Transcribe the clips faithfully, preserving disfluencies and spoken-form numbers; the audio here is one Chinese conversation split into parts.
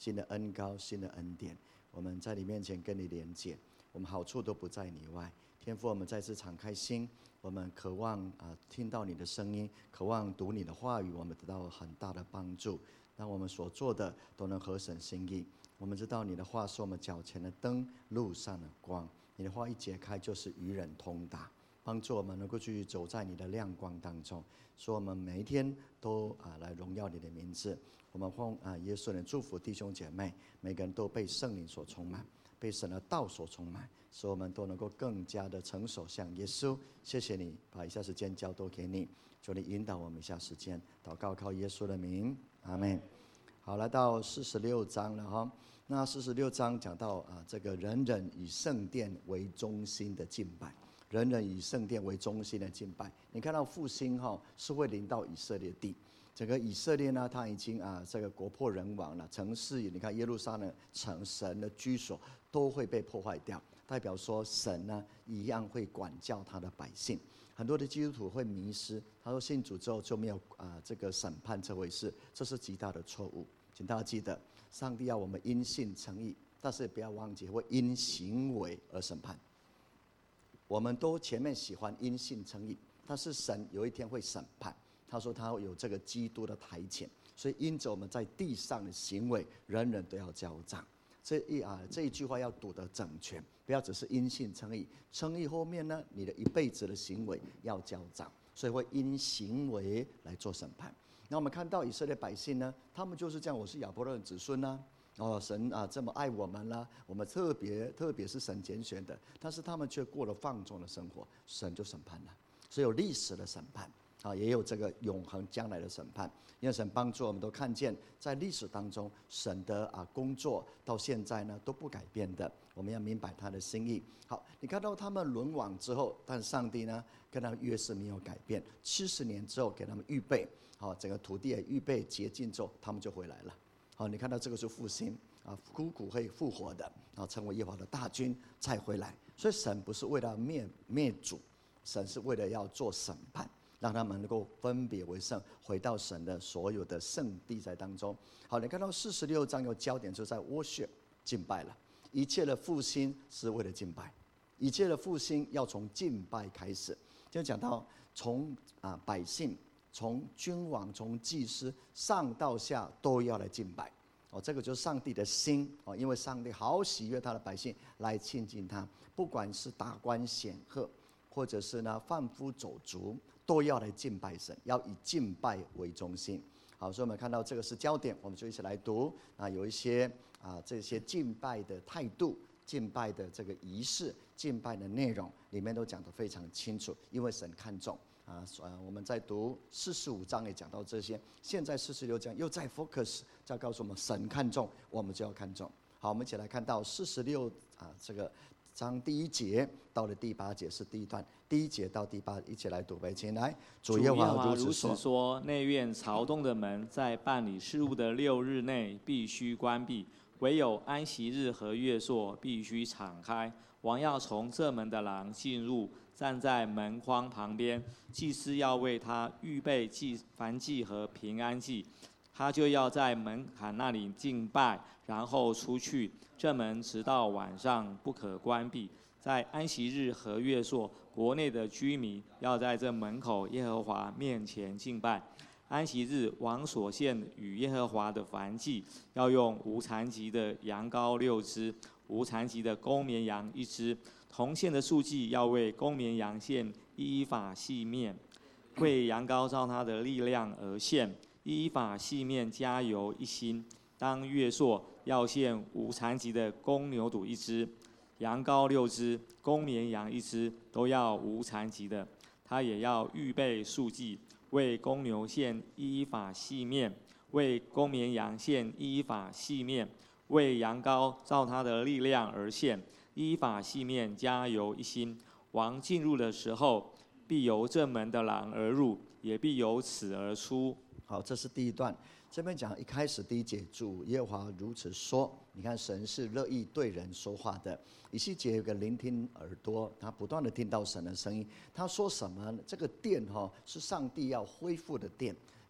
新的恩膏、新的恩典。我们在你面前跟你连结，我们好处都不在你外。天父，我们再次敞开心，我们渴望啊听到你的声音，渴望读你的话语，我们得到很大的帮助。让我们所做的都能合神心意。我们知道你的话是我们脚前的灯，路上的光。你的话一解开，就是与人通达，帮助我们能够去走在你的亮光当中。说我们每一天都啊来荣耀你的名字。我们奉啊耶稣的祝福弟兄姐妹，每个人都被圣灵所充满，被神的道所充满，使我们都能够更加的成熟像耶稣。谢谢你，把以下时间交托给你，求你引导我们以下时间。祷告靠耶稣的名，阿们。好，来到四十六章了哈。那四十六章讲到啊，这个人人以圣殿为中心的敬拜，人人以圣殿为中心的敬拜。你看到复兴哈是会临到以色列地，整个以色列呢，它已经啊这个国破人亡了，城市你看耶路撒冷城神的居所都会被破坏掉，代表说神呢一样会管教他的百姓。很多的基督徒会迷失，他说信主之后就没有啊这个审判这回事，这是极大的错误。请大家记得，上帝要我们因信称义，但是不要忘记会因行为而审判。我们都前面喜欢因信称义，但是神有一天会审判。他说他有这个基督的台前，所以因着我们在地上的行为，人人都要交账。这一啊这一句话要读得整全，不要只是因信称义。称义后面呢，你的一辈子的行为要交账，所以会因行为来做审判。那我们看到以色列百姓呢，他们就是这样，我是亚伯拉罕的子孙啊，哦，神啊这么爱我们啦、啊，我们特别特别是神拣选的，但是他们却过了放纵的生活，神就审判了。所以有历史的审判啊，也有这个永恒将来的审判。因为神帮助我们都看见，在历史当中，神的啊工作到现在呢都不改变的。我们要明白他的心意。好，你看到他们沦亡之后，但上帝呢跟他们约是没有改变。七十年之后给他们预备，好，整个土地也预备洁净之后，他们就回来了。好，你看到这个是复兴啊，枯骨会复活的，啊，成为耶和华的大军再回来。所以神不是为了灭灭主，神是为了要做审判。让他们能够分别为圣，回到神的所有的圣地在当中。好，你看到四十六章有焦点就在 worship 敬拜了。一切的复兴是为了敬拜，一切的复兴要从敬拜开始。就讲到从啊百姓、从君王、从祭司上到下都要来敬拜。哦，这个就是上帝的心哦，因为上帝好喜悦他的百姓来亲近他，不管是达官显赫，或者是呢贩夫走卒。都要来敬拜神，要以敬拜为中心。好，所以我们看到这个是焦点，我们就一起来读啊，有一些啊这些敬拜的态度、敬拜的这个仪式、敬拜的内容，里面都讲得非常清楚，因为神看重啊。我们在读四十五章也讲到这些，现在四十六章又在 focus， 在告诉我们神看重，我们就要看重。好，我们一起来看到四十六啊这个。章第一节到了第八节是第一段，第一节到第八，一起来读呗，请来。 主耶和华如此说：内院朝东的门在办理事务的六日内必须关闭，唯有安息日和月朔必须敞开。王要从这门的廊进入，站在门框旁边，祭司要为他预备祭燔祭和平安祭。他就要在门槛那里敬拜，然后出去。这门直到晚上不可关闭。在安息日和月朔，国内的居民要在这门口耶和华面前敬拜。安息日，王所献与耶和华的燔祭，要用无残疾的羊羔六只，无残疾的公绵羊一只。同献的素祭要为公绵羊献依法细面，为羊羔照他的力量而献。依法细面加油一心。当月朔要献无残疾的公牛犊一只，羊羔六只，公绵羊一只，都要无残疾的。他也要预备素祭，为公牛献依法细面，为公绵羊献依法细面，为羊羔照他的力量而献。依法细面加油一心。王进入的时候，必由正门的廊而入，也必由此而出。 好，这是第一段。这边讲一开始第一节，主耶和华如此说。你看，神是乐意对人说话的。以西结有个聆听耳朵，他不断的听到神的声音。他说什么？这个殿哈、哦、是上帝要恢复的殿，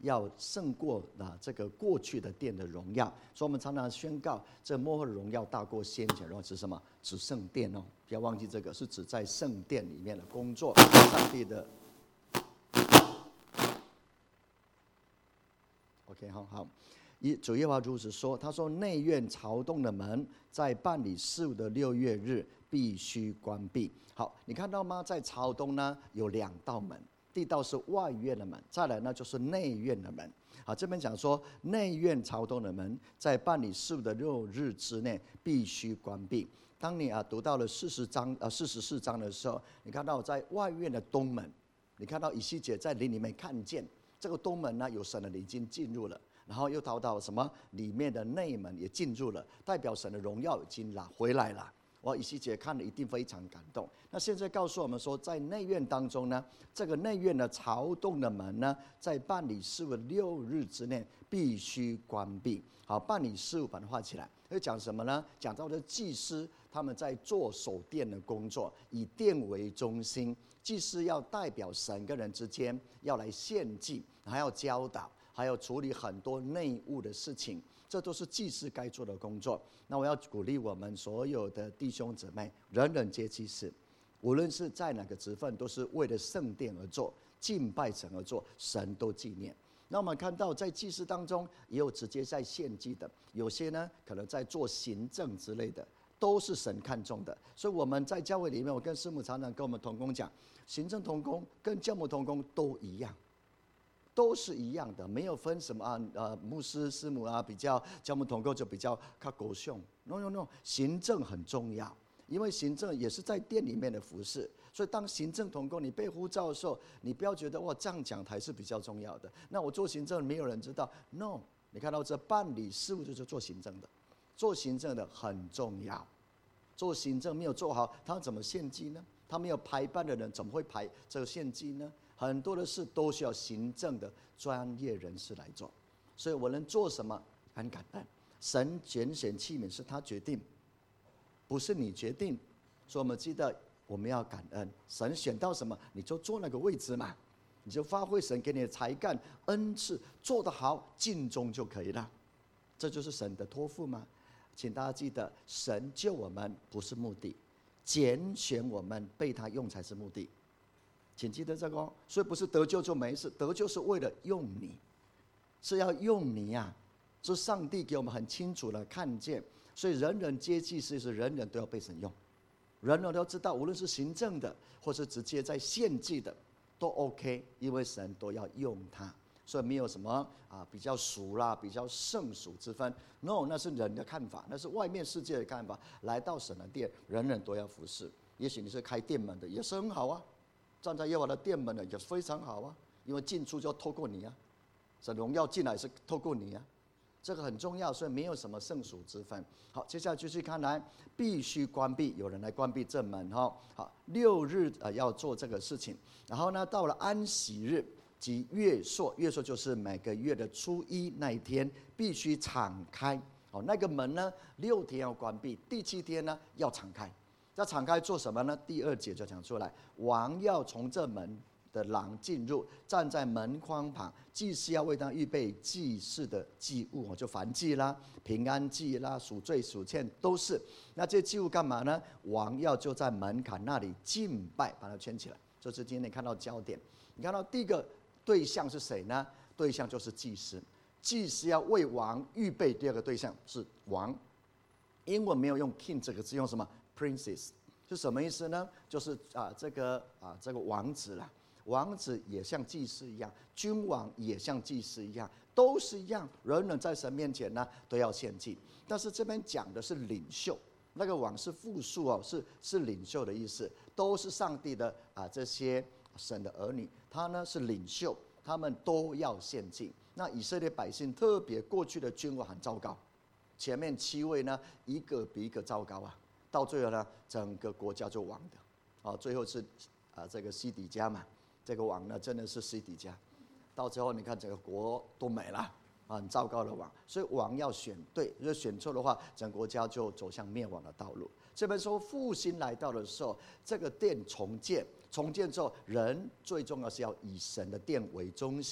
要胜过啊这个过去的殿的荣耀。所以我们常常宣告，这末后的荣耀大过先前荣耀，指什么？指圣殿哦，不要忘记这个是指在圣殿里面的工作，上帝的。OK， 好好。一主耶和华如此说，他说内院朝东的门在办理事务的六月日必须关闭。好，你看到吗？在朝东呢有两道门，第一道是外院的门，再来呢就是内院的门。好，这边讲说内院朝东的门在办理事务的六日之内必须关闭。当你啊读到了四十章呃四十四章的时候，你看到在外院的东门，你看到以西结在林里面看见这个东门呢有神的灵已经进入了。然后又逃到什么里面的内门也进入了，代表神的荣耀已经拿回来了。哇，以西结看了一定非常感动。那现在告诉我们说，在内院当中呢，这个内院的朝东的门呢，在办理事务六日之内必须关闭。好，办理事务把它画起来，要讲什么呢？讲到的祭司他们在做守殿的工作，以殿为中心，祭司要代表神跟人之间要来献祭，还要教导。还有处理很多内务的事情，这都是祭司该做的工作。那我要鼓励我们所有的弟兄姊妹，人人皆祭司，无论是在哪个职分，都是为了圣殿而做，敬拜神而做，神都纪念。那我们看到，在祭司当中，也有直接在献祭的，有些呢可能在做行政之类的，都是神看重的。所以我们在教会里面，我跟师母常常跟我们同工讲，行政同工跟教牧同工都一样。都是一样的，没有分什么啊，呃，牧师、师母啊，比较教牧同工就比较靠狗熊。No No No， 行政很重要，因为行政也是在店里面的服事。所以当行政同工你被呼召的时候，你不要觉得哇这样讲才是比较重要的。那我做行政没有人知道 ，No， 你看到这办理事务就是做行政的，做行政的很重要。做行政没有做好，他怎么献祭呢？他没有排班的人怎么会排这个献祭呢？很多的事都需要行政的专业人士来做，所以我能做什么很感恩。神拣选器皿是他决定，不是你决定。所以我们记得我们要感恩，神选到什么你就坐那个位置嘛，你就发挥神给你的才干恩赐，做得好尽忠就可以了。这就是神的托付吗？请大家记得，神救我们不是目的，拣选我们被他用才是目的。请记得这个哦，所以不是得救就没事，得救是为了用你，是要用你呀、啊。是上帝给我们很清楚的看见，所以人人皆祭司，是人人都要被神用，人人都要知道，无论是行政的，或是直接在献祭的，都 OK， 因为神都要用他，所以没有什么啊比较属啦，比较圣属之分。No， 那是人的看法，那是外面世界的看法。来到神的殿，人人都要服侍。也许你是开店门的，也是很好啊。站在耶和华的殿门的也非常好啊，因为进出就要透过你啊，神荣耀进来是透过你啊，这个很重要，所以没有什么圣属之分。好，接下来继续看来，必须关闭，有人来关闭这门哈。好，六日呃要做这个事情，然后呢，到了安息日及月朔，月朔就是每个月的初一那一天必须敞开。好，那个门呢，六天要关闭，第七天呢要敞开。要敞开做什么呢？第二节就讲出来，王要从这门的廊进入，站在门框旁，祭司要为他预备祭祀的祭物，就燔祭啦、平安祭啦、赎罪赎愆都是。那这些祭物干嘛呢？王要就在门槛那里敬拜，把它圈起来。这是今天看到焦点。你看到第一个对象是谁呢？对象就是祭司，祭司要为王预备。第二个对象是王，英文没有用 king 这个字，用什么？ Princess 是什么意思呢？就是啊，这个啊，这个王子啦，王子也像祭司一样，君王也像祭司一样，都是一样，人人在神面前呢都要献祭。但是这边讲的是领袖，那个王是复数哦，是是领袖的意思，都是上帝的啊这些神的儿女，他呢是领袖，他们都要献祭。那以色列百姓，特别过去的君王很糟糕，前面七位呢一个比一个糟糕啊。到最后呢，整个国家就亡的，啊，最后是啊这个西底家嘛，这个王呢真的是西底家，到最后你看整个国都没了，啊，很糟糕的王，所以王要选对，如果选错的话，整个国家就走向灭亡的道路。这边说复兴来到的时候，这个殿重建，重建之后，人最重要是要以神的殿为中心，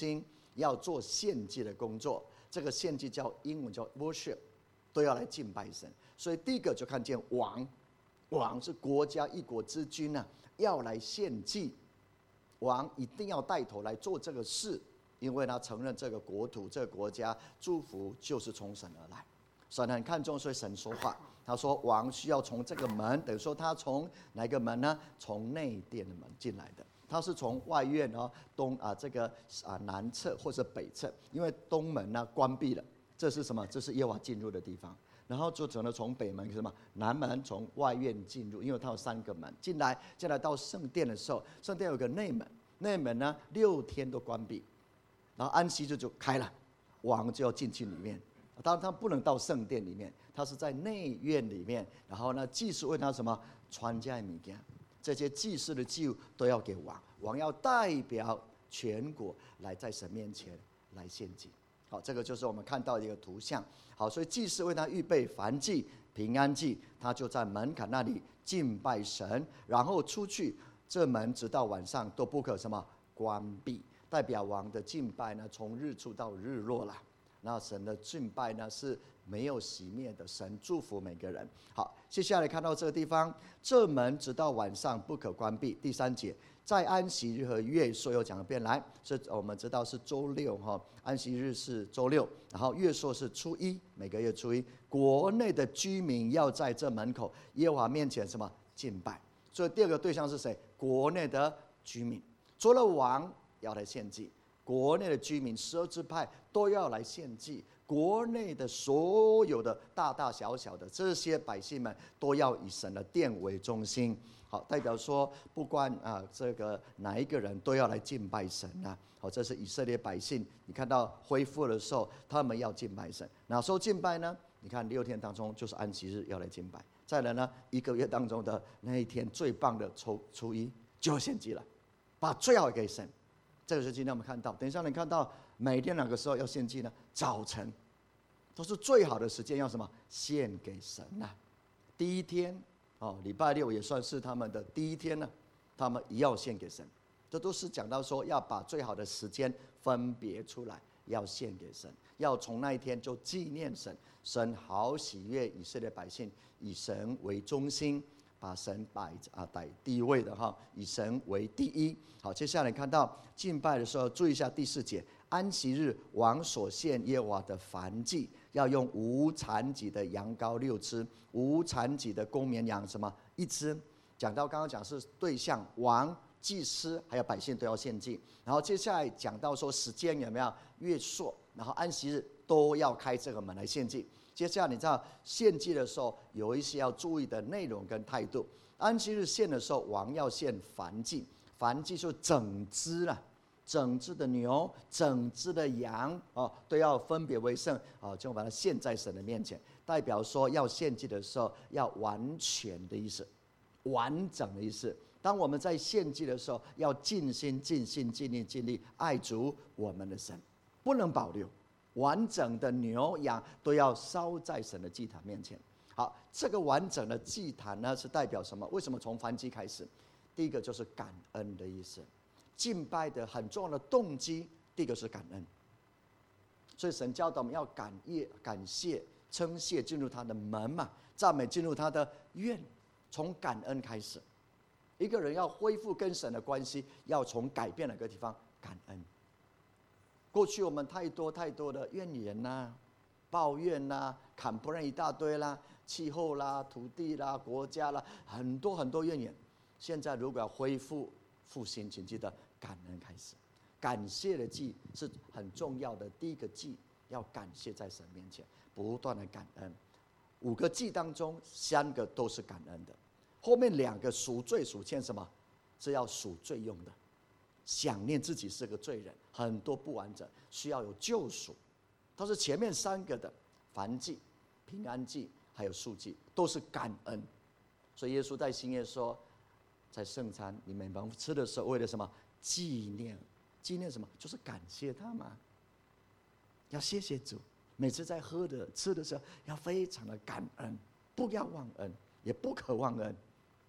要做献祭的工作。这个献祭叫英文叫 worship， 都要来敬拜神。所以第一个就看见王，王是国家一国之君啊，要来献祭，王一定要带头来做这个事，因为他承认这个国土、这个国家祝福就是从神而来。神很看重，所以神说话。他说王需要从这个门，等于说他从哪个门呢？从内殿的门进来的。他是从外院哦东啊这个啊南侧或者北侧，因为东门呢关闭了，这是什么？这是耶和华进入的地方。然后就只能从北门什么南门从外院进入，因为它有三个门进来。进来到圣殿的时候，圣殿有个内门，内门呢六天都关闭，然后安息日就开了，王就要进去里面。当然他不能到圣殿里面，他是在内院里面。然后呢，祭司为他什么传家米件，这些祭司的祭物都要给王，王要代表全国来在神面前来献祭。好，这个就是我们看到的一个图像。好，所以祭司为他预备燔祭、平安祭，他就在门槛那里敬拜神，然后出去，这门直到晚上都不可什么关闭，代表王的敬拜呢，从日出到日落了。那神的敬拜呢是没有熄灭的，神祝福每个人。好，接下来看到这个地方，这门直到晚上不可关闭。第三节，在安息日和月朔又讲一遍来，这我们知道是周六哈，安息日是周六，然后月朔是初一，每个月初一，国内的居民要在这门口耶和华面前什么敬拜。所以第二个对象是谁？国内的居民，除了王要来献祭。国内的居民，十二支派都要来献祭。国内的所有的大大小小的这些百姓们，都要以神的殿为中心。好，代表说，不管啊这个哪一个人都要来敬拜神啊。好，这是以色列百姓。你看到恢复的时候，他们要敬拜神。哪时候敬拜呢？你看六天当中就是安息日要来敬拜。再来呢，一个月当中的那一天最棒的初初一就要献祭了，把最好给神。这个是今天我们看到，等一下你看到每天哪个时候要献祭呢？早晨，都是最好的时间，要什么？献给神呐、啊。第一天哦，礼拜六也算是他们的第一天呢、啊，他们也要献给神。这都是讲到说要把最好的时间分别出来，要献给神，要从那一天就纪念神，神好喜悦以色列百姓，以神为中心。把神摆啊摆第一位的哈，以神为第一。好，接下来看到敬拜的时候，注意一下第四节，安息日王所献耶和华的燔祭，要用无残疾的羊羔六只，无残疾的公绵羊什么一只。讲到刚刚讲是对象王、祭司还有百姓都要献祭，然后接下来讲到说时间有没有月朔，然后安息日都要开这个门来献祭。接下来你知道献祭的时候有一些要注意的内容跟态度。安息日献的时候，王要献燔祭，燔祭就整只了，整只的牛、整只的羊哦，都要分别为圣哦，就把它献在神的面前，代表说要献祭的时候要完全的意思，完整的意思。当我们在献祭的时候，要尽心、尽心、尽力、尽力爱主我们的神，不能保留。完整的牛羊都要烧在神的祭坛面前。好，这个完整的祭坛呢，是代表什么？为什么从燔祭开始？第一个就是感恩的意思，敬拜的很重要的动机，第一个是感恩。所以神教导我们要感谢、感谢、称谢进入他的门嘛，赞美进入他的院，从感恩开始。一个人要恢复跟神的关系，要从改变哪个地方？感恩。过去我们太多太多的怨言呐、啊、抱怨呐、啊、砍不认一大堆啦，气候啦、土地啦、国家啦，很多很多怨言。现在如果要恢复复兴，请记得感恩开始，感谢的祭是很重要的第一个祭，要感谢在神面前，不断的感恩。五个祭当中，三个都是感恩的，后面两个赎罪赎愆什么？是要赎罪用的。想念自己是个罪人，很多不完整，需要有救赎。但是前面三个的燔祭、平安祭还有赎祭都是感恩。所以耶稣在新约说，在圣餐你们吃的时候，为了什么？纪念，纪念什么？就是感谢他嘛。要谢谢主，每次在喝的吃的时候，要非常的感恩，不要忘恩，也不可忘恩，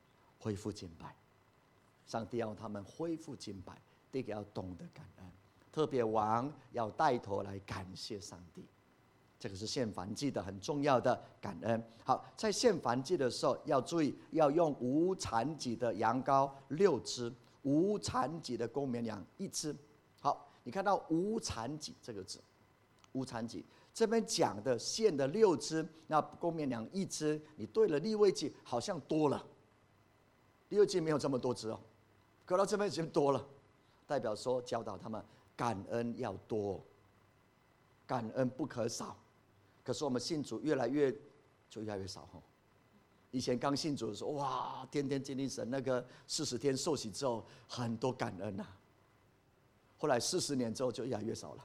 恢复敬拜。上帝要他们恢复敬拜，第一个要懂得感恩， 特别王要带头来感谢上帝。这个是献燔祭的很重要的感恩。好，在献燔祭的时候要注意，要用无残疾的羊羔六只，无残疾的公绵羊一只。好，你看到无残疾这个字，无残疾这边讲的献的六只，那公绵羊一只，你对了利未记好像多了，利未记没有这么多只哦，可到这边已经多了，代表说教导他们感恩要多，感恩不可少。可是我们信主越来越就越来越少哈。以前刚信主的时候，哇，天天经历神那个四十天受洗之后，很多感恩呐、啊。后来四十年之后就越来越少了。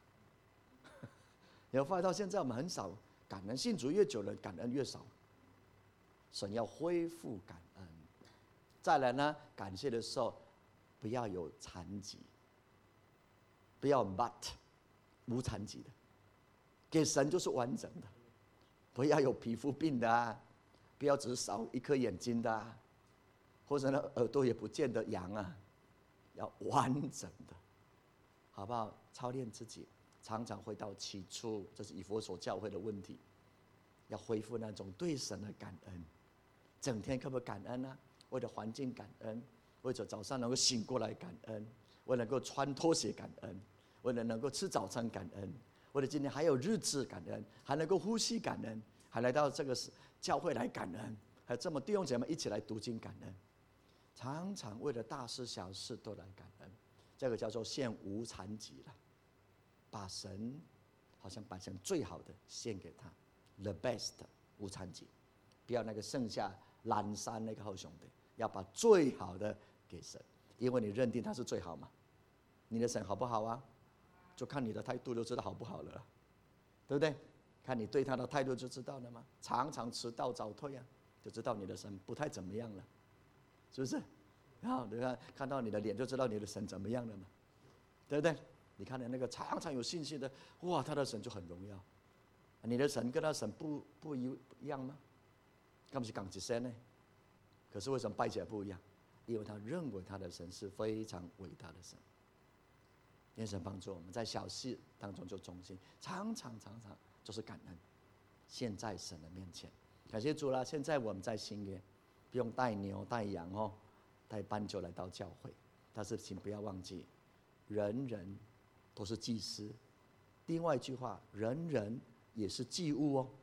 你会发现到现在我们很少感恩，信主越久了，感恩越少。神要恢复感恩。再来呢，感谢的时候不要有残疾，不要 but 无残疾的。给神就是完整的，不要有皮肤病的啊，不要只是少一颗眼睛的啊，或者呢耳朵也不见的羊啊，要完整的，好不好？操练自己，常常回到起初，这是以弗所教会的问题，要恢复那种对神的感恩，整天可不可以感恩呢、啊？为了环境感恩，为了早上能够醒过来感恩，为了能够穿拖鞋感恩，为了能够吃早餐感恩。为了今天还有日子感恩，还能够呼吸感恩，还来到这个教会来感恩，还有这么弟兄姐妹一起来读经感恩，常常为了大事小事都来感恩，这个叫做献无残疾了，把神好像把神最好的献给他 ，the best 无残疾，不要那个剩下懒散那个好兄弟，要把最好的给神，因为你认定他是最好嘛，你的神好不好啊？就看你的态度就知道好不好了，对不对？看你对他的态度就知道了吗？常常迟到早退啊，就知道你的神不太怎么样了，是不是？然后你看看到你的脸就知道你的神怎么样了嘛，对不对？你看到那个常常有信心的，哇，他的神就很荣耀。你的神跟他神不不一样吗？他们是讲一声呢，可是为什么拜起来不一样？因为他认为他的神是非常伟大的神。愿神帮助我们在小事当中就忠心，常常常常就是感恩，献在神的面前。感谢主啦！现在我们在新约，不用带牛带羊哦，带斑鸠来到教会。但是请不要忘记，人人都是祭司。另外一句话，人人也是祭物哦。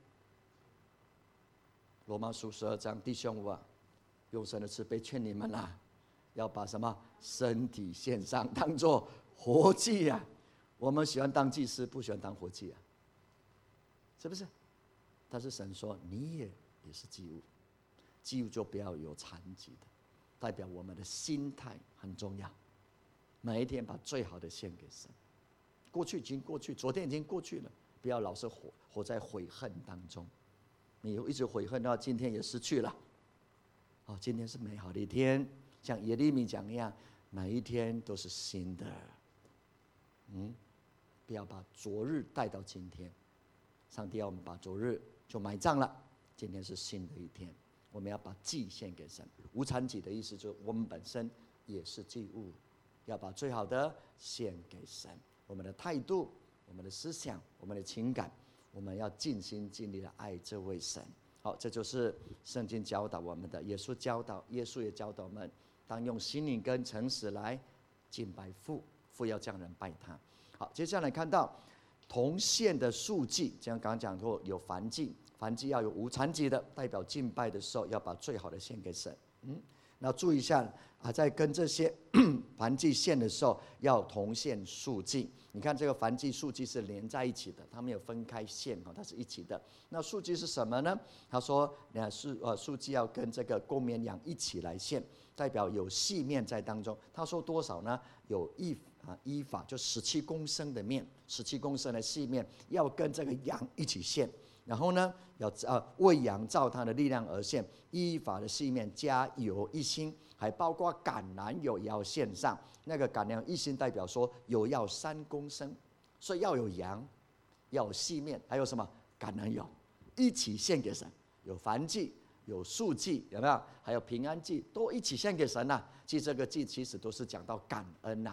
罗马书十二章，弟兄啊，用神的慈悲劝你们啦、啊，要把什么身体献上，当作活祭啊！我们喜欢当祭司，不喜欢当活祭啊，是不是？但是神说你也也是祭物，祭物就不要有残疾的，代表我们的心态很重要。每一天把最好的献给神。过去已经过去，昨天已经过去了，不要老是活活在悔恨当中。你一直悔恨的话，今天也失去了。哦，今天是美好的一天，像耶利米讲一样，每一天都是新的。嗯，不要把昨日带到今天。上帝要我们把昨日就埋葬了，今天是新的一天，我们要把祭献给神。无残疾的意思就是我们本身也是祭物，要把最好的献给神。我们的态度、我们的思想、我们的情感，我们要尽心尽力的爱这位神。好，这就是圣经教导我们的，耶稣教导，耶稣也教导我们，当用心灵跟诚实来敬拜父，父要将人拜他。好，接下来看到同献的素祭，像刚刚讲过，有燔祭，燔祭要有无残疾的，代表敬拜的时候要把最好的献给神。嗯，那注意一下啊，在跟这些燔祭献的时候，要同献素祭。你看这个燔祭、素祭是连在一起的，它没有分开献哈，它是一起的。那素祭是什么呢？他说，那素呃素祭要跟这个公绵羊一起来献，代表有细面在当中。他说多少呢？有一啊依法就十七公升的面，十七公升的细面要跟这个羊一起献。然后呢，要呃为羊照他的力量而献，依法的细面加油一星，还包括橄榄油也要献上。那个橄榄油一星代表说油要三公升，所以要有羊，要有细面，还有什么橄榄油一起献给神。有燔祭，有素祭，有没有？还有平安祭，都一起献给神呐、啊。其实这个祭其实都是讲到感恩呐、啊。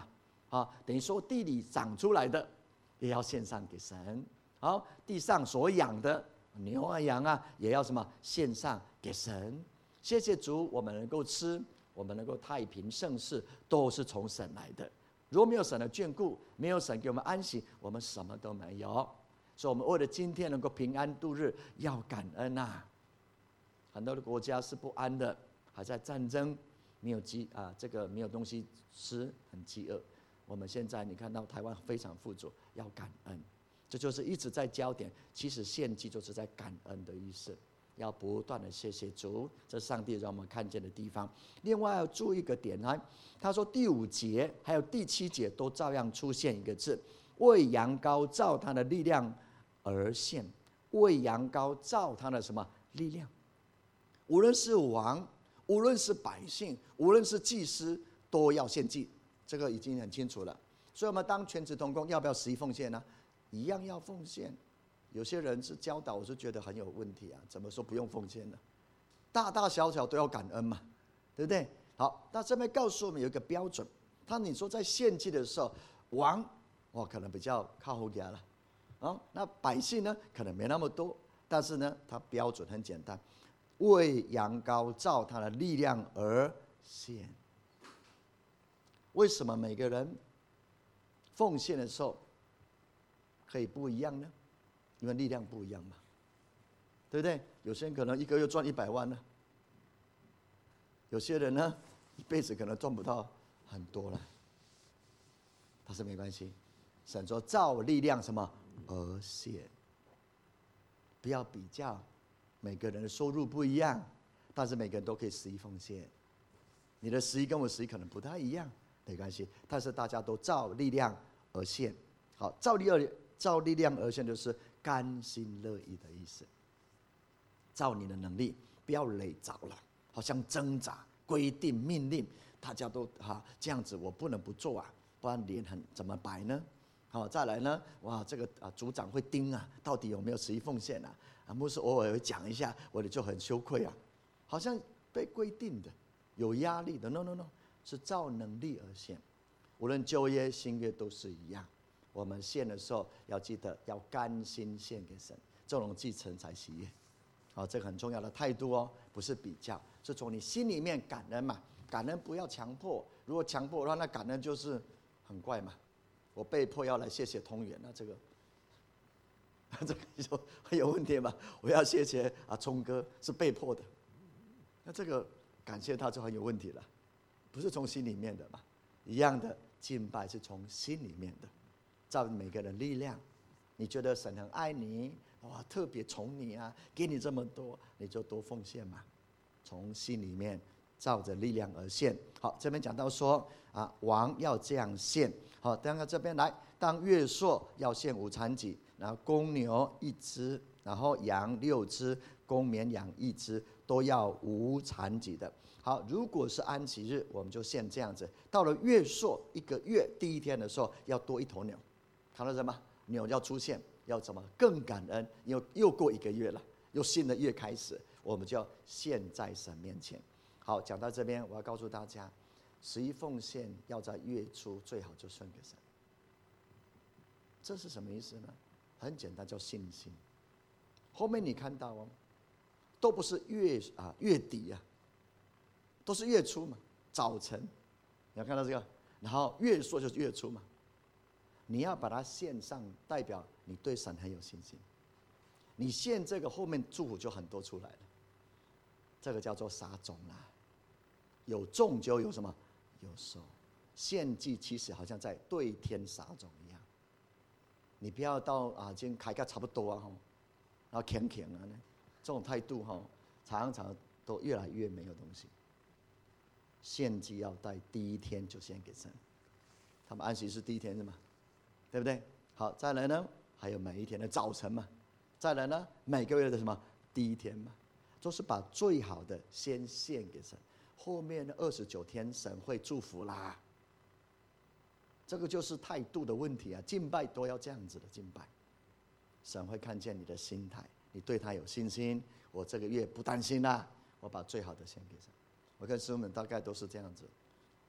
啊，等于说地里长出来的也要献上给神。好，地上所养的牛啊羊啊也要什么献上给神。谢谢主，我们能够吃，我们能够太平盛世，都是从神来的。如果没有神的眷顾，没有神给我们安息，我们什么都没有。所以我们为了今天能够平安度日，要感恩啊。很多的国家是不安的，还在战争，没有饥啊，这个没有东西吃，很饥饿。我们现在你看到台湾非常富足，要感恩。这就是一直在焦点，其实献祭就是在感恩的意思，要不断的谢谢主，这是上帝让我们看见的地方。另外要注意一个点呢，他说第五节还有第七节都照样出现一个字，为羊羔照他的力量而献，为羊羔照他的什么力量？无论是王，无论是百姓，无论是祭司，都要献祭，这个已经很清楚了。所以我们当全职同工，要不要十一奉献呢？一样要奉献。有些人是教导，我是觉得很有问题啊，怎么说不用奉献呢？大大小小都要感恩嘛，对不对？好，那这边告诉我们有一个标准，他你说在献祭的时候，王哦可能比较靠后家了，哦，那百姓呢可能没那么多，但是呢，他标准很简单，为羊羔照他的力量而献。为什么每个人奉献的时候可以不一样呢？因为力量不一样嘛，对不对？有些人可能一个月赚一百万呢，有些人呢一辈子可能赚不到很多了，但是没关系，神说照力量什么而献，不要比较，每个人的收入不一样，但是每个人都可以十一奉献。你的十一跟我十一可能不太一样，没关系，但是大家都照力量而献。好，照力量照力量而献就是甘心乐意的意思。照你的能力，不要累着了，好像挣扎、规定、命令，大家都哈、啊、这样子，我不能不做啊，不然脸很怎么白呢？好，再来呢，哇，这个啊组长会盯啊，到底有没有十一奉献啊？啊，牧师偶尔会讲一下，我就很羞愧啊，好像被规定的，有压力的。No No No， 是照能力而献，无论旧约新约都是一样。我们献的时候要记得要甘心献给神，这种祭成才喜悦。好，这个很重要的态度哦，不是比较，是从你心里面感恩嘛。感恩不要强迫，如果强迫的话，那感恩就是很怪嘛。我被迫要来谢谢通远，那这个，这个就会有问题嘛。我要谢谢啊聪哥是被迫的，那这个感谢他就很有问题了，不是从心里面的嘛。一样的敬拜是从心里面的，照每个人力量。你觉得神很爱你，哇，特别宠你啊，给你这么多，你就多奉献嘛，从心里面照着力量而献。好，这边讲到说啊，王要这样献。好，等到这边来，当月朔要献五残己，然后公牛一只，然后羊六只，公绵羊一只，都要无残己的。好，如果是安息日，我们就献这样子。到了月朔一个月第一天的时候，要多一头牛，看到什么？牛要出现，要怎么更感恩？又又过一个月了，又新的月开始，我们就要献在神面前。好，讲到这边，我要告诉大家，十一奉献要在月初最好就献给神。这是什么意思呢？很简单，叫信心。后面你看到哦，都不是月啊月底啊，都是月初嘛，早晨，你要看到这个，然后月朔就是月初嘛。你要把它献上，代表你对神很有信心。你献这个，后面祝福就很多出来了。这个叫做撒种啦，有种就有什么？有收。献祭其实好像在对天撒种一样。你不要到啊，今天开个差不多啊，吼，然后虔虔啊，这种态度哈，常常都越来越没有东西。献祭要在第一天就献给神，他们安息是第一天是吗？对不对？好，再来呢，还有每一天的早晨嘛，再来呢，每个月的什么第一天嘛，都是把最好的先献给神，后面的二十九天神会祝福啦。这个就是态度的问题啊，敬拜都要这样子的敬拜，神会看见你的心态，你对他有信心，我这个月不担心啦，我把最好的献给神。我跟师傅们大概都是这样子，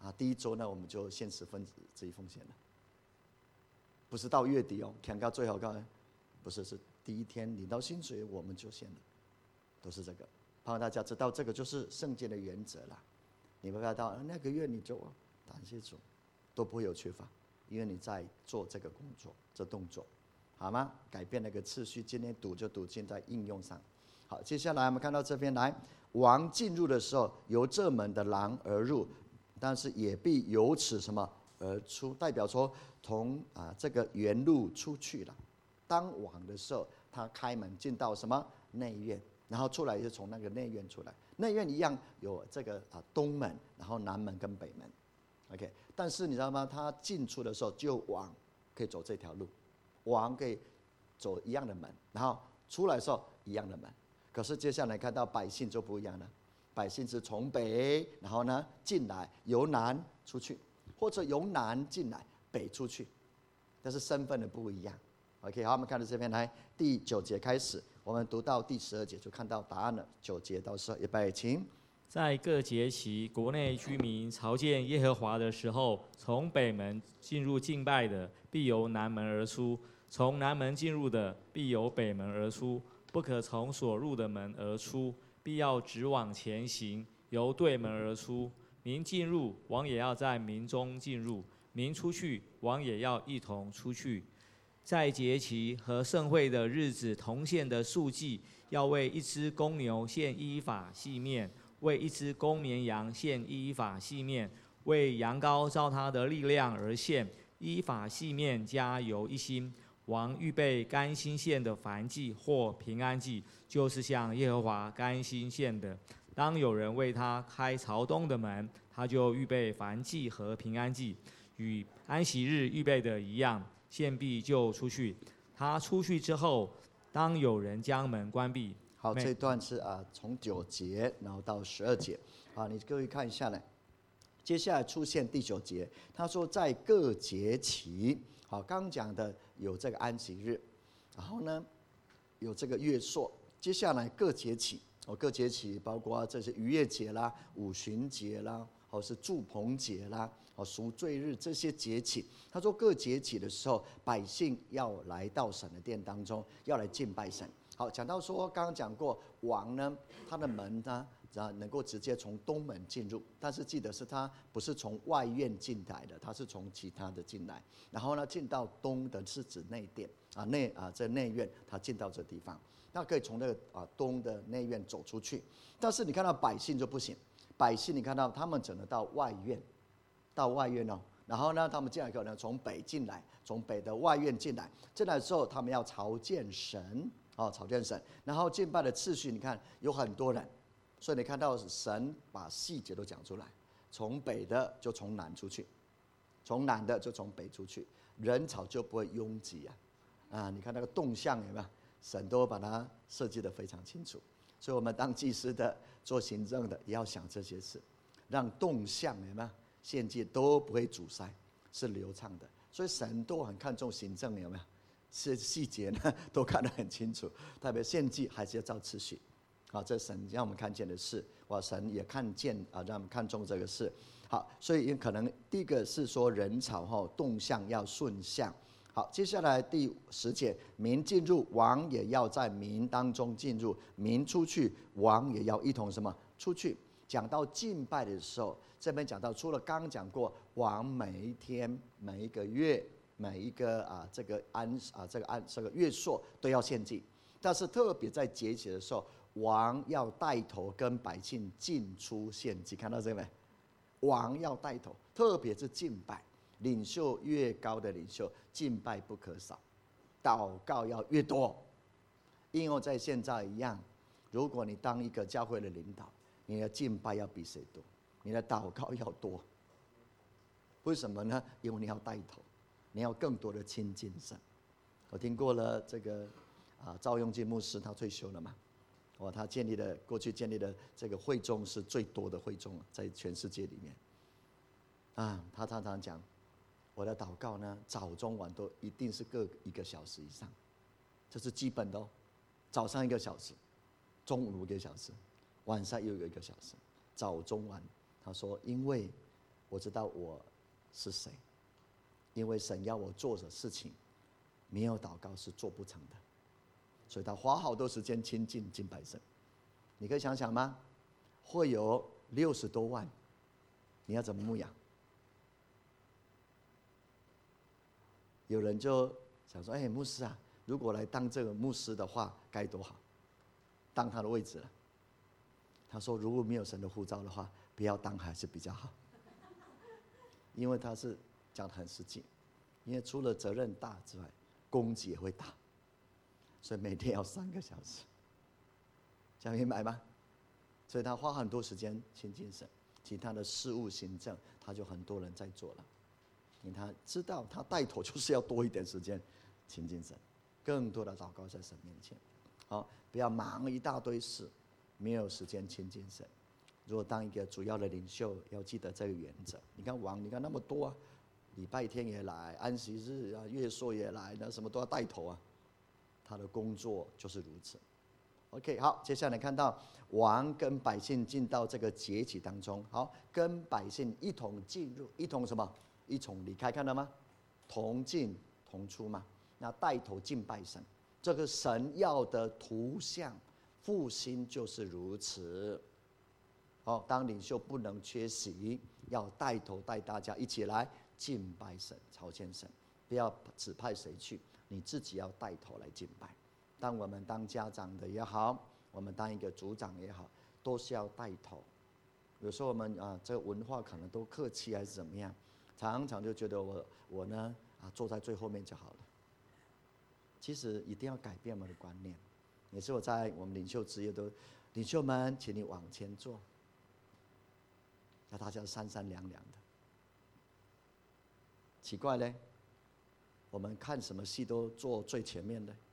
啊，第一周呢我们就献十分之一奉献了，不是到月底哦，看到最后看，不是，是第一天领到薪水我们就献了，都是这个。盼望大家知道这个就是圣经的原则啦。你会看到那个月你就感谢主，都不会有缺乏，因为你在做这个工作，这动作，好吗？改变那个次序，今天读就读进在应用上。好，接下来我们看到这边来，王进入的时候，由这门的廊而入，但是也必由此什么而出，代表说从啊这个原路出去了。当王的时候，他开门进到什么内院，然后出来就从那个内院出来。内院一样有这个啊东门，然后南门跟北门 ，OK。但是你知道吗？他进出的时候，只有王可以走这条路，王可以走一样的门，然后出来的时候一样的门。可是接下来看到百姓就不一样了，百姓是从北，然后呢进来，由南出去，或者由南进来，北出去，但是身份的不一样。OK， 好，我们看到这边来第九节开始，我们读到第十二节就看到答案了。九节到十二，预备，请。 在各节期，国内居民朝见耶和华的时候，从北门进入敬拜的，必由南门而出；从南门进入的，必由北门而出。不可从所入的门而出，必要直往前行，由对门而出。民进入，王也要在民中进入；民出去，王也要一同出去。在节期和盛会的日子同献的素祭，要为一只公牛献一法细面，为一只公绵羊献一法细面，为羊羔照他的力量而献一法细面加油一薪。王预备甘心献的燔祭或平安祭，就是向耶和华甘心献的。当有人为他开朝东的门，他就预备燔祭和平安祭，与安息日预备的一样。献毕就出去，他出去之后，当有人将门关闭。 好，这段是啊，从九节然后到十二节，好，你各位看一下呢。接下来出现第九节，他说在各节期，好，刚讲的有这个安息日，然后呢有这个月朔，接下来各节期，哦，各节期包括这些逾越节啦、五旬节啦，或是住棚节啦。哦，赎罪日这些节期，他说各节期的时候，百姓要来到神的殿当中，要来敬拜神。好，讲到说，刚刚讲过，王呢，他的门呢，能够直接从东门进入，但是记得是他不是从外院进来的，他是从其他的进来。然后呢，进到东的是指内殿啊，内啊这内院，他进到这地方，那可以从那个啊东的内院走出去。但是你看到百姓就不行，百姓你看到他们只能到外院。到外院哦，然后呢，他们进来可能从北进来，从北的外院进来，进来之后他们要朝见神哦，朝见神，然后敬拜的次序，你看有很多人，所以你看到神把细节都讲出来，从北的就从南出去，从南的就从北出去，人潮就不会拥挤啊，啊，你看那个动向有没有？神都把它设计得非常清楚，所以我们当祭司的、做行政的也要想这些事，让动向有没有？献祭都不会阻塞，是流畅的，所以神都很看重行政，有没有？是细节呢，都看得很清楚。特别献祭还是要照次序，好，这神让我们看见的事，哇，神也看见啊，让我们看重这个事。好，所以可能第一个是说人潮哈动向要顺向。好，接下来第十节，民进入，王也要在民当中进入；民出去，王也要一同什么出去。讲到敬拜的时候，这边讲到，除了刚刚讲过，王每一天、每一个月、每一个啊这个安啊这个安这个月朔都要献祭，但是特别在节期的时候，王要带头跟百姓进出献祭，看到这没？王要带头，特别是敬拜，领袖越高的领袖，敬拜不可少，祷告要越多，因为在现在一样，如果你当一个教会的领导，你的敬拜要比谁多，你的祷告要多。为什么呢？因为你要带头，你要更多的亲近神。我听过了这个啊，赵永基牧师他退休了嘛，哦，他建立的过去建立的这个会众是最多的会众，在全世界里面。啊，他常常讲，我的祷告呢，早中晚都一定是各一个小时以上，这是基本的哦。早上一个小时，中午一个小时。晚上又有一个小时，早中晚。他说：“因为我知道我是谁，因为神要我做的事情，没有祷告是做不成的，所以他花好多时间亲近敬拜神。你可以想想吗？会有六十多万，你要怎么牧养？有人就想说：“哎，牧师啊，如果来当这个牧师的话，该多好，当他的位置了。”他说：“如果没有神的呼召的话，不要当还是比较好。”因为他是讲得很实际，因为除了责任大之外，攻击也会大，所以每天要三个小时，这样明白吗？所以他花很多时间亲近神，其他的事务行政，他就很多人在做了。因为他知道他带头就是要多一点时间亲近神，更多的祷告在神面前。好，不要忙一大堆事，没有时间亲近神。如果当一个主要的领袖，要记得这个原则。你看王，你看那么多啊，礼拜天也来，安息日啊，月朔也来，那什么都要带头啊。他的工作就是如此。OK， 好，接下来看到王跟百姓进到这个节期当中，好，跟百姓一同进入，一同什么？一同离开，看到吗？同进同出嘛。那带头敬拜神，这个神要的图像复兴就是如此。好，当领袖不能缺席，要带头带大家一起来敬拜神、朝见神，不要指派谁去，你自己要带头来敬拜。当我们当家长的也好，我们当一个组长也好，都是要带头。有时候我们啊，这个文化可能都客气还是怎么样，常常就觉得我我呢啊坐在最后面就好了。其实一定要改变我们的观念。也是我在我们领袖之夜都，领袖们，请你往前坐，要大家三三两两的。奇怪嘞，我们看什么戏都坐最前面的。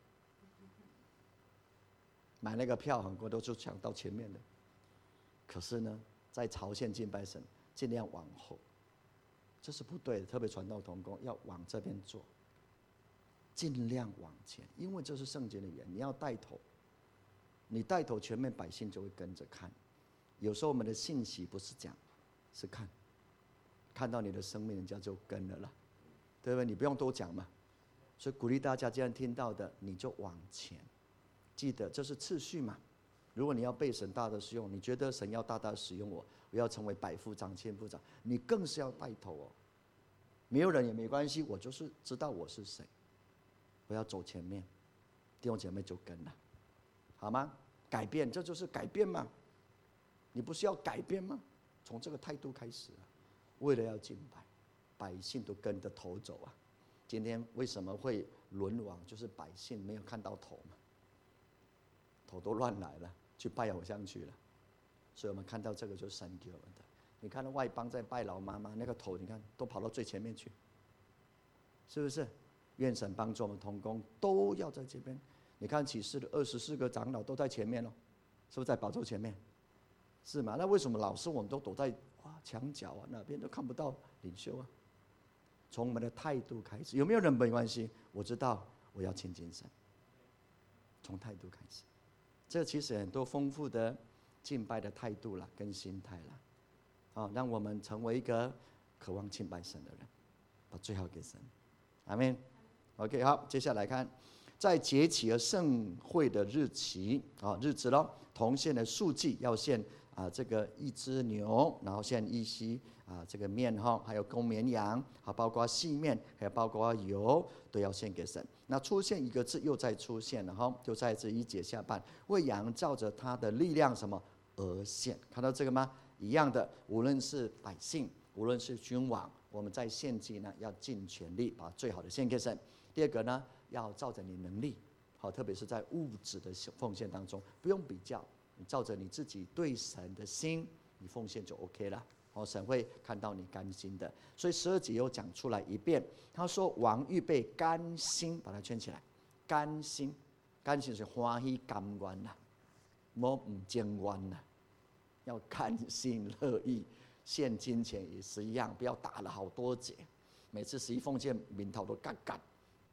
买那个票很多都是抢到前面的，可是呢，在朝献敬拜神，尽量往后，这是不对的。特别传道同工要往这边坐，尽量往前，因为这是圣经的原理。你要带头，你带头，全面百姓就会跟着看。有时候我们的信息不是讲，是看，看到你的生命，人家就跟了啦，对不对？你不用多讲嘛。所以鼓励大家，既然听到的，你就往前。记得这是次序嘛。如果你要被神大大使用，你觉得神要大大使用我，我要成为百夫长、千夫长，你更是要带头哦。没有人也没关系，我就是知道我是谁，我要走前面，弟兄姐妹就跟了，好吗？改变，这就是改变嘛。你不是要改变吗？从这个态度开始啊，为了要敬拜，百姓都跟着头走啊。今天为什么会沦亡？就是百姓没有看到头嘛。头都乱来了，去拜偶像去了，所以我们看到这个就是神给我们的。你看到外邦在拜老妈妈，那个头你看都跑到最前面去，是不是？愿神帮助我们同工都要在这边。你看启示的二十四个长老都在前面哦，是不是在宝座前面？是吗？那为什么老是我们都躲在哇墙角啊，哪边都看不到领袖啊？从我们的态度开始，有没有人没关系？我知道我要亲近神，从态度开始。这其实很多丰富的敬拜的态度啦，跟心态啦，啊，让我们成为一个渴望敬拜神的人，把最好给神，阿们。OK， 好，接下来看，在节期和盛会的日期啊日子咯，同献的数祭要献啊这个一只牛，然后献一席啊这个面哈，还有公绵羊，还包括细面，还有包括油，都要献给神。那出现一个字又再出现了哈，就在这一节下半，为羊照着他的力量什么而献，看到这个吗？一样的，无论是百姓，无论是君王，我们在献祭呢要尽全力把最好的献给神。第二个呢，要照着你能力，好，特别是在物质的奉献当中，不用比较，你照着你自己对神的心，你奉献就 OK 了。哦，神会看到你甘心的，所以十二节又讲出来一遍。他说：“王预备甘心，把它圈起来。甘心，甘心是欢喜甘愿呐，莫唔情愿呐，要甘心乐意。献金钱也是一样，不要打了好多节，每次十一奉献名头都干干，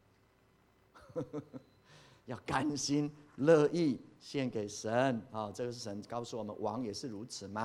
要甘心乐意献给神啊！这个是神告诉我们，王也是如此嘛。”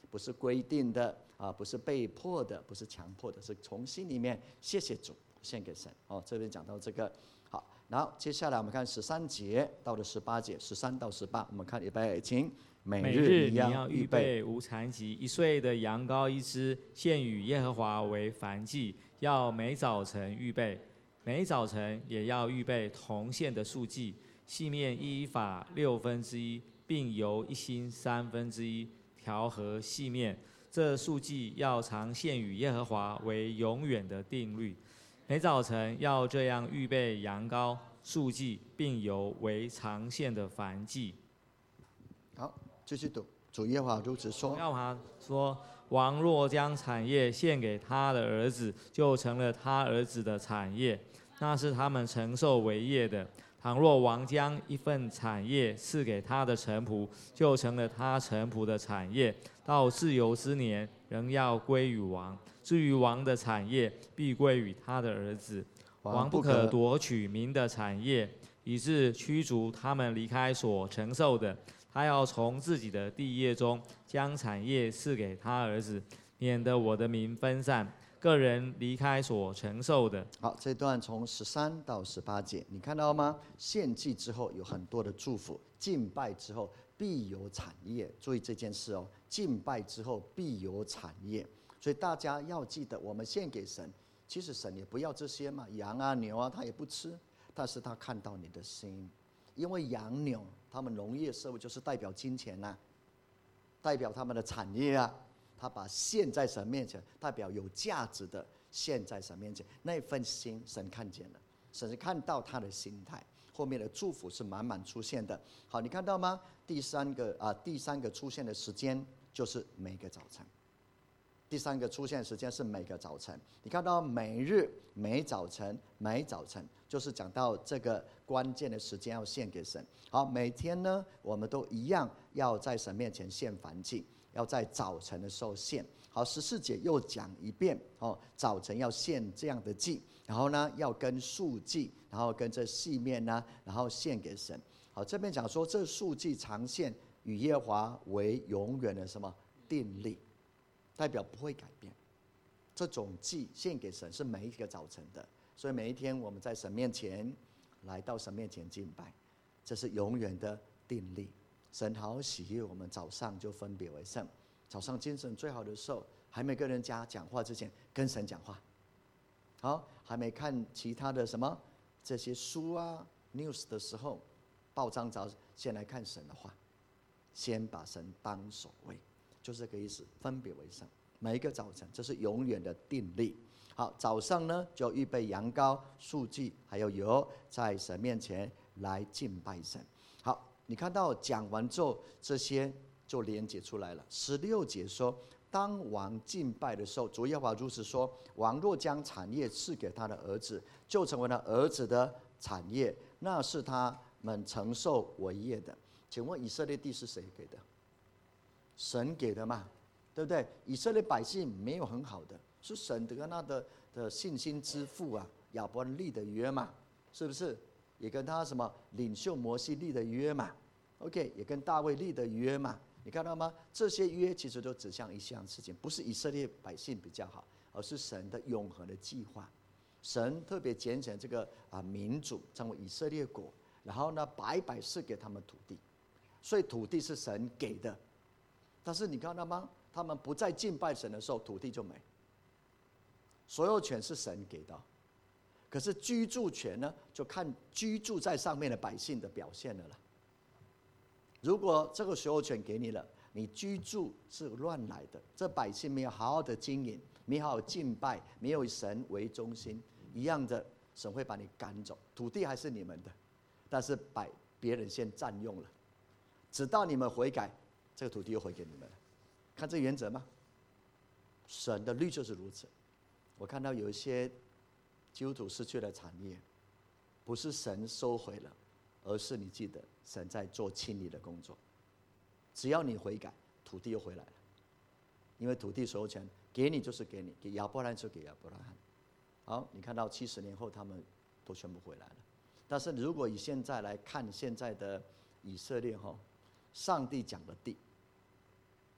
不是规定的啊，不是被迫的，不是强迫的，是从心里面谢谢主，献给神。哦，这边讲到这个。好，然后接下来我们看十三节到了十八节，十三到十八，我们看预备，请。 每日你要预备无残疾一岁的羊羔一只，献与耶和华为燔祭，要每早晨预备，每早晨也要预备同献的素祭，细面一法六分之一，并油一星三分之一，调和细面。这素祭要常献与耶和华为永远的定律。每早晨要这样预备羊羔、素祭，并油为常献的燔祭。 好。继续读，主耶和华如此说。 耶和华说：王若将产业献给他的儿子，就成了他儿子的产业，那是他们承受为业的。倘若王将一份产业赐给他的臣仆，就成了他臣仆的产业，到自由之年，仍要归于王。至于王的产业，必归于他的儿子。王不可夺取民的产业，以致驱逐他们离开所承受的。他要从自己的地业中将产业赐给他儿子，免得我的民分散，个人离开所承受的。 好，这段从十三到十八节，你看到吗？献祭之后有很多的祝福，敬拜之后必有产业。注意这件事哦，敬拜之后必有产业，所以大家要记得，我们献给神，其实神也不要这些嘛，羊啊牛啊他也不吃，但是他看到你的心。因为羊牛，他们农业社会就是代表金钱呐、啊，代表他们的产业啊。他把献在神面前，代表有价值的献在神面前，那份心神看见了，神是看到他的心态，后面的祝福是满满出现的。好，你看到吗？第三个啊，第三个出现的时间就是每个早晨。第三个出现的时间是每个早晨，你看到每日、每早晨、每早晨，就是讲到这个关键的时间要献给神。好，每天呢，我们都一样要在神面前献燔祭，要在早晨的时候献。好，十四节又讲一遍哦，早晨要献这样的祭，然后呢要跟素祭，然后跟这细面呢，然后献给神。好，这边讲说这素祭常献与耶和华为永远的什么定例。代表不会改变，这种祭献给神是每一个早晨的，所以每一天我们在神面前来到神面前敬拜，这是永远的定例。神好喜悦我们早上就分别为圣，早上精神最好的时候，还没跟人家讲话之前跟神讲话，好，还没看其他的什么这些书啊 news 的时候，报章早先来看神的话，先把神当首位。就是这个意思，分别为圣。每一个早晨，这是永远的定例。好，早上呢就预备羊羔、素祭，还有油，在神面前来敬拜神。好，你看到讲完之后，这些就连结出来了。十六节说，当王敬拜的时候，主耶和华如此说：王若将产业赐给他的儿子，就成为他儿子的产业，那是他们承受为业的。请问以色列地是谁给的？神给的嘛，对不对？以色列百姓没有很好的，是神跟他的的信心之父啊亚伯兰立的约嘛，是不是？也跟他什么领袖摩西立的约嘛 ，OK， 也跟大卫立的约嘛。你看到吗？这些约其实都指向一项事情，不是以色列百姓比较好，而是神的永恒的计划。神特别拣选这个啊民族成为以色列国，然后呢白白赐给他们土地，所以土地是神给的。但是你看到吗？他们不再敬拜神的时候，土地就没。所有权是神给的，可是居住权呢，就看居住在上面的百姓的表现了啦。如果这个所有权给你了，你居住是乱来的，这百姓没有好好的经营，没有好好敬拜，没有以神为中心，一样的，神会把你赶走。土地还是你们的，但是百别人先占用了，直到你们悔改。这个土地又回给你们了，看这原则吗？神的律就是如此。我看到有一些基督徒失去了产业，不是神收回了，而是你记得神在做清理的工作。只要你悔改，土地又回来了，因为土地所有权给你就是给你，给亚伯兰就给亚伯拉罕。好，你看到七十年后他们都全部回来了。但是如果以现在来看现在的以色列哈，上帝讲的地。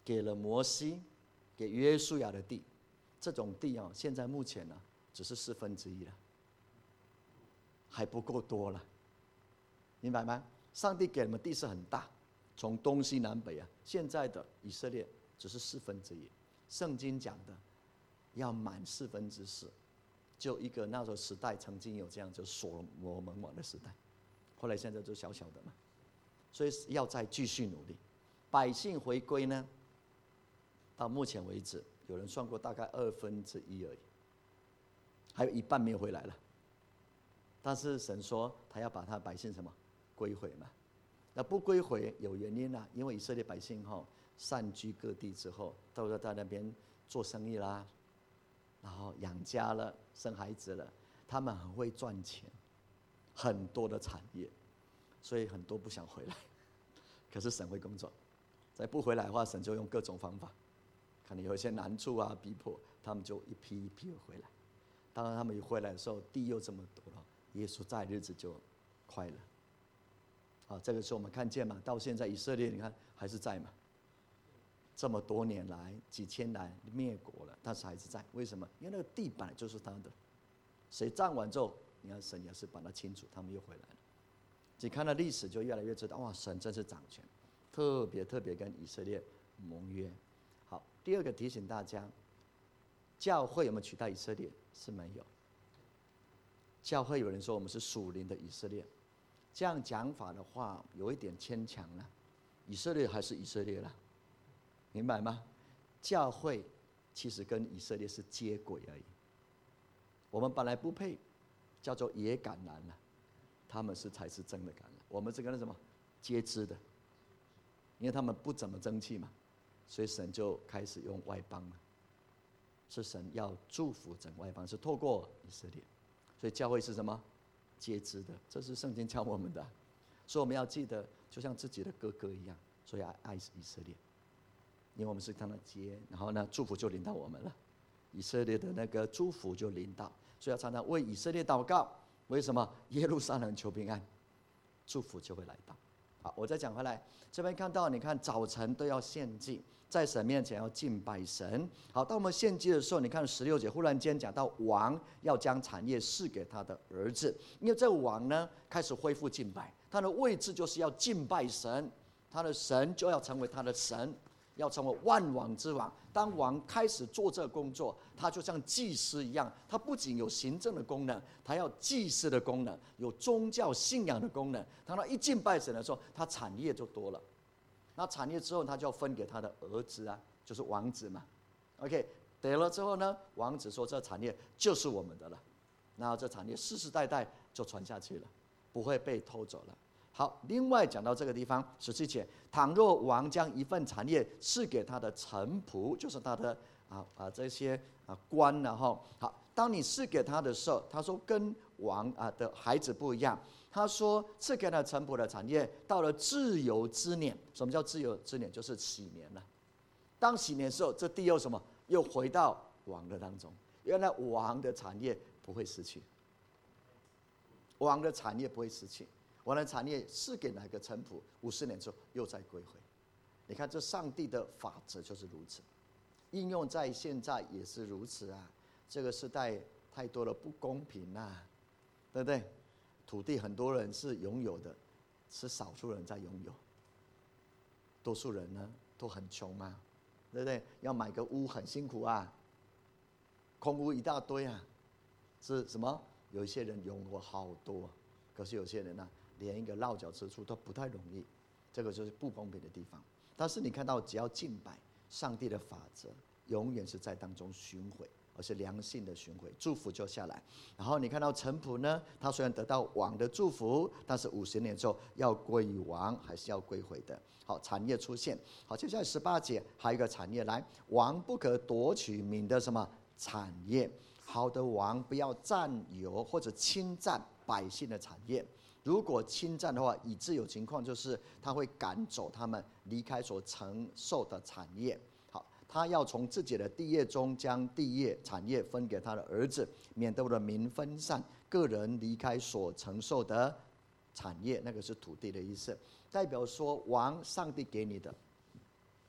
给了摩西，给约书亚的地，这种地哦，现在目前呢、啊、只是四分之一了，还不够多了，明白吗？上帝给我们地是很大，从东西南北啊，现在的以色列只是四分之一，圣经讲的要满四分之四，就一个那时候时代曾经有这样，就所罗门王的时代，后来现在就小小的嘛，所以要再继续努力。百姓回归呢，到目前为止，有人算过大概二分之一而已，还有一半没有回来了。但是神说他要把他的百姓什么归回嘛？那不归回有原因啦，因为以色列百姓哈、哦、散居各地之后，都在那边做生意啦，然后养家了，生孩子了，他们很会赚钱，很多的产业，所以很多不想回来。可是神会工作，再不回来的话，神就用各种方法，可能有一些难处啊、逼迫，他们就一批一批的回来。当然，他们一回来的时候，地又这么多了，耶稣在日子就快了。啊，这个是我们看见嘛，到现在以色列你看还是在嘛，这么多年来几千来灭国了，但是还是在，为什么？因为那个地本来就是他的，谁占完之后，你看神也是把它清除，他们又回来了。你看到历史就越来越知道，哇，神真是掌权，特别特别跟以色列盟约。好，第二个提醒大家，教会有没有取代以色列？是没有。教会有人说我们是属灵的以色列。这样讲法的话，有一点牵强了。以色列还是以色列了，明白吗？教会其实跟以色列是接轨而已。我们本来不配，叫做野橄榄了，他们是才是真的橄榄。我们是跟什么接枝的，因为他们不怎么争气嘛，所以神就开始用外邦了。是神要祝福整外邦，是透过以色列，所以教会是什么？接枝的，这是圣经教我们的，所以我们要记得，就像自己的哥哥一样，所以要爱以色列，因为我们是他的接，然后呢，祝福就临到我们了，以色列的那个祝福就临到，所以要常常为以色列祷告。为什么？耶路撒冷求平安，祝福就会来到。好，我再讲回来，这边看到，你看早晨都要献祭，在神面前要敬拜神。好，当我们献祭的时候，你看十六节，忽然间讲到王要将产业赐给他的儿子，因为这王呢开始恢复敬拜，他的位置就是要敬拜神，他的神就要成为他的神，要成为万王之王。当王开始做这个工作，他就像祭司一样，他不仅有行政的功能，他要祭司的功能，有宗教信仰的功能。当他一敬拜神的时候，他产业就多了。那产业之后，他就要分给他的儿子啊，就是王子嘛。OK， 得了之后呢，王子说这产业就是我们的了，然后这产业世世代代就传下去了，不会被偷走了。好，另外讲到这个地方，十七节，倘若王将一份产业赐给他的臣仆，就是他的啊啊这些啊官，然后好，当你赐给他的时候，他说跟王啊的孩子不一样。他说赐给他臣仆的产业，到了自由之年。什么叫自由之年？就是喜年了。当喜年的时候，这地又什么？又回到王的当中。原来王的产业不会失去，王的产业不会失去。王的产业赐给哪个臣仆，五十年之后又再归回。你看，这上帝的法则就是如此，应用在现在也是如此啊。这个时代太多的不公平啊，对不对？土地很多人是拥有的，是少数人在拥有，多数人呢都很穷啊，对不对？要买个屋很辛苦啊，空屋一大堆啊，是什么？有一些人拥有好多，可是有些人呢、啊，连一个落脚之处都不太容易，这个就是不公平的地方。但是你看到，只要敬拜，上帝的法则永远是在当中巡回，而是良性的巡回，祝福就下来。然后你看到臣仆呢，他虽然得到王的祝福，但是五十年之后要归于王，还是要归回的。好，产业出现。好，接下来十八节还有一个产业来，王不可夺取民的什么产业？好的王不要占有或者侵占百姓的产业。如果侵占的话，以致有情况就是他会赶走他们离开所承受的产业。好，他要从自己的地业中将地业产业分给他的儿子，免得我的民分散，个人离开所承受的产业。那个是土地的意思，代表说王上帝给你的，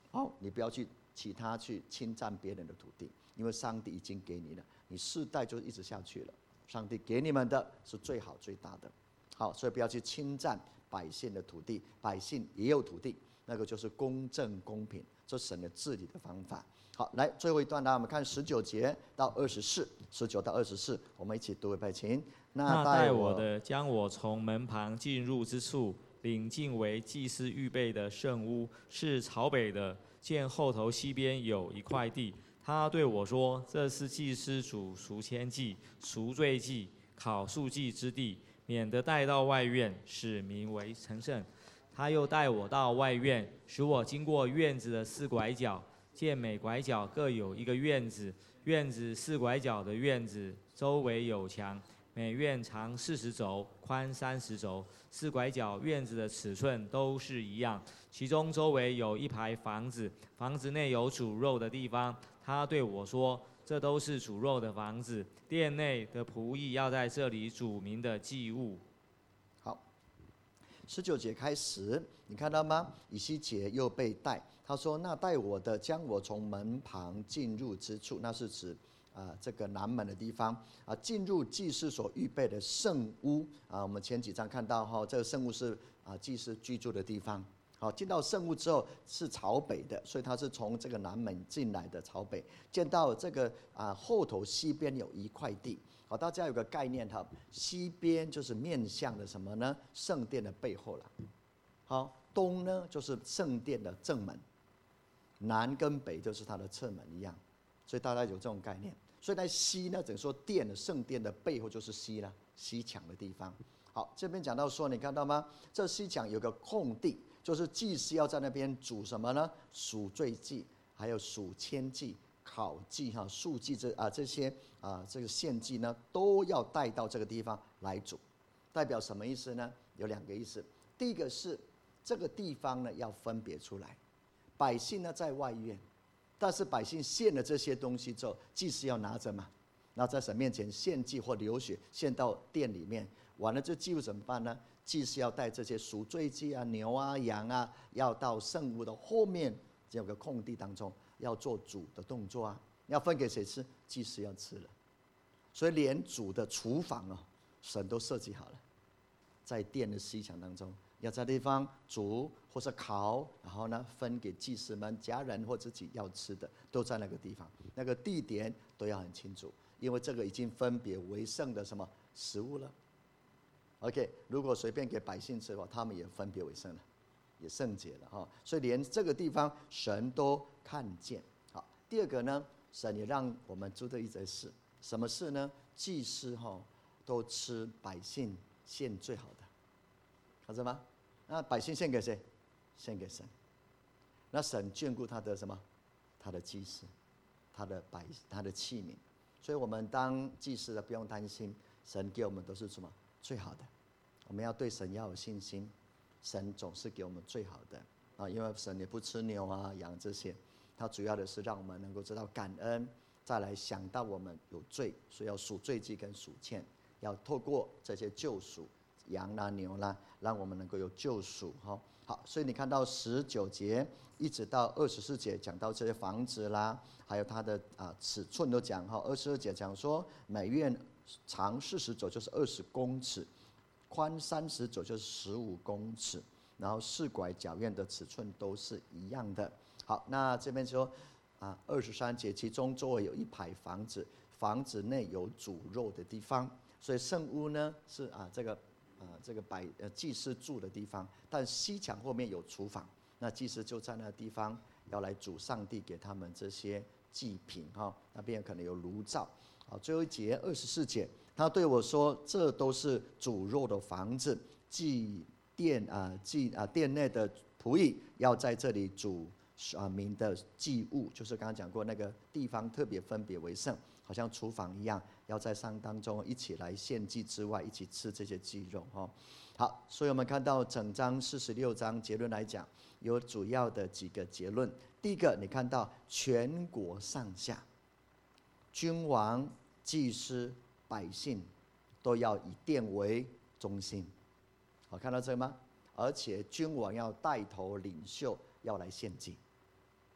好，你不要去其他去侵占别人的土地，因为上帝已经给你了，你世代就一直下去了。上帝给你们的是最好最大的。好，所以不要去侵占百姓的土地，百姓也有土地，那个就是公正公平，这是神的治理的方法。好，来最后一段呢，我们看十九节到二十四，十九到二十四，我们一起读一遍，请。 那带我的将我从门旁进入之处领进为祭司预备的圣屋，是朝北的，见后头西边有一块地。他对我说：“这是祭司主赎愆祭、赎罪祭、烤素祭之地，免得带到外院，使民为成圣。”他又带我到外院，使我经过院子的四拐角，见每拐角各有一个院子，院子四拐角的院子周围有墙，每院长四十肘，宽三十肘，四拐角院子的尺寸都是一样。其中周围有一排房子，房子内有煮肉的地方。他对我说：“这都是煮肉的房子，店内的仆役要在这里煮民的祭物。” 好，十九节开始，你看到吗？以西结又被带，他说：“那带我的将我从门旁进入之处，那是指啊、呃、这个南门的地方啊，进入祭司所预备的圣屋啊。我们前几章看到哈、哦，这个圣屋是啊祭司居住的地方。好，进到圣屋之后是朝北的，所以他是从这个南门进来的朝北。见到这个啊后头西边有一块地。好，大家有个概念哈，西边就是面向的什么呢？圣殿的背后了。好，东呢就是圣殿的正门，南跟北就是它的侧门一样，所以大家有这种概念。所以在西呢，等于说殿的圣殿的背后就是西了，西墙的地方。好，这边讲到说，你看到吗？这西墙有个空地，就是祭司要在那边煮什么呢？赎罪祭，还有赎愆祭、烤祭哈、素祭这啊这些啊这个献祭呢，都要带到这个地方来煮。代表什么意思呢？有两个意思。第一个是这个地方呢要分别出来，百姓呢在外院，但是百姓献了这些东西之后，祭司要拿着嘛，然后在神面前献祭或流血，献到殿里面。完了，这祭物怎么办呢？祭司要带这些赎罪祭啊、牛啊、羊啊，要到圣屋的后面这个空地当中，要做煮的动作啊。要分给谁吃？祭司要吃了。所以连煮的厨房哦，神都设计好了，在殿的西墙当中，要在地方煮或是烤，然后呢分给祭司们、家人或自己要吃的，都在那个地方，那个地点都要很清楚，因为这个已经分别为圣的什么食物了。OK， 如果随便给百姓吃的话，他们也分别为圣了，也圣洁了哈。所以连这个地方神都看见。好，第二个呢，神也让我们知道一件事，什么事呢？祭司哈都吃百姓献最好的，看着吗？那百姓献给谁？献给神。那神眷顾他的什么？他的祭司，他的百他的器皿。所以我们当祭司的不用担心，神给我们都是什么？最好的。我们要对神要有信心，神总是给我们最好的啊！因为神也不吃牛啊、羊这些，他主要的是让我们能够知道感恩，再来想到我们有罪，所以要赎罪祭跟赎愆，要透过这些救赎，羊啦、牛啦，让我们能够有救赎哈。好，所以你看到十九节一直到二十四节讲到这些房子啦，还有它的啊尺寸都讲哈。二十二节讲说每院长四十肘，就是二十公尺。宽三十肘就是十五公尺，然后四拐角院的尺寸都是一样的。好，那这边说啊，二十三节，其中周围有一排房子，房子内有煮肉的地方，所以圣屋呢是啊这个啊这个百呃祭司住的地方，但西墙后面有厨房，那祭司就在那地方要来煮上帝给他们这些祭品哈、哦，那边可能有炉灶。好，最后一节二十四节。他对我说：“这都是煮肉的房子，祭殿啊，祭啊殿内的仆役要在这里煮啊民的祭物，就是刚刚讲过那个地方特别分别为圣，好像厨房一样，要在商当中一起来献祭之外，一起吃这些祭肉哈。好，所以我们看到整章四十六章结论来讲，有主要的几个结论。第一个，你看到全国上下，君王、祭司。百姓都要以殿为中心，好，看到这个吗？而且君王要带头领袖，要来献祭，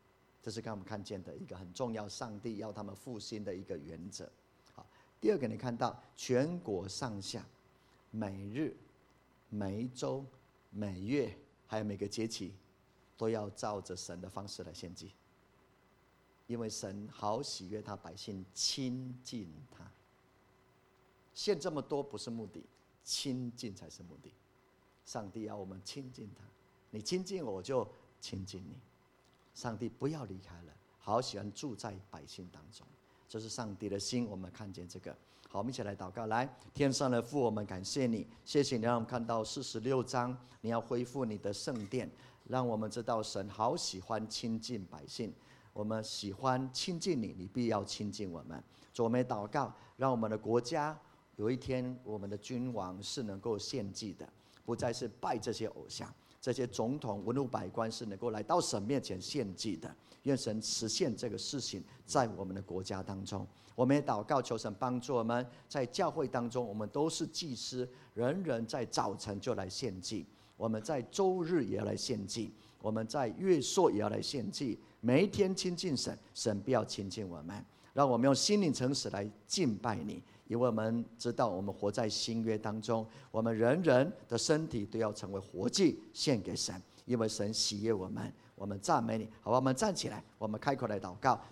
这是刚刚我们看见的一个很重要，上帝要他们复兴的一个原则。好，第二个你看到全国上下，每日、每一周、每月，还有每个节期，都要照着神的方式来献祭，因为神好喜悦他百姓亲近他。献这么多不是目的，亲近才是目的。上帝要我们亲近他，你亲近我，我就亲近你。上帝不要离开了，好喜欢住在百姓当中，这是上帝的心。我们看见这个，好，我们一起来祷告。来，天上的父，我们感谢你，谢谢你让我们看到四十六章，你要恢复你的圣殿，让我们知道神好喜欢亲近百姓。我们喜欢亲近你，你必要亲近我们。主，我们也祷告，让我们的国家有一天，我们的君王是能够献祭的，不再是拜这些偶像。这些总统、文武百官是能够来到神面前献祭的。愿神实现这个事情在我们的国家当中。我们也祷告，求神帮助我们，在教会当中，我们都是祭司，人人在早晨就来献祭，我们在周日也要来献祭，我们在月朔也要来献祭。每一天亲近神，神必要亲近我们。让我们用心灵诚实来敬拜你，因为我们知道我们活在新约当中，我们人人的身体都要成为活祭献给神，因为神喜悦我们。我们赞美你，好吧，我们站起来，我们开口来祷告。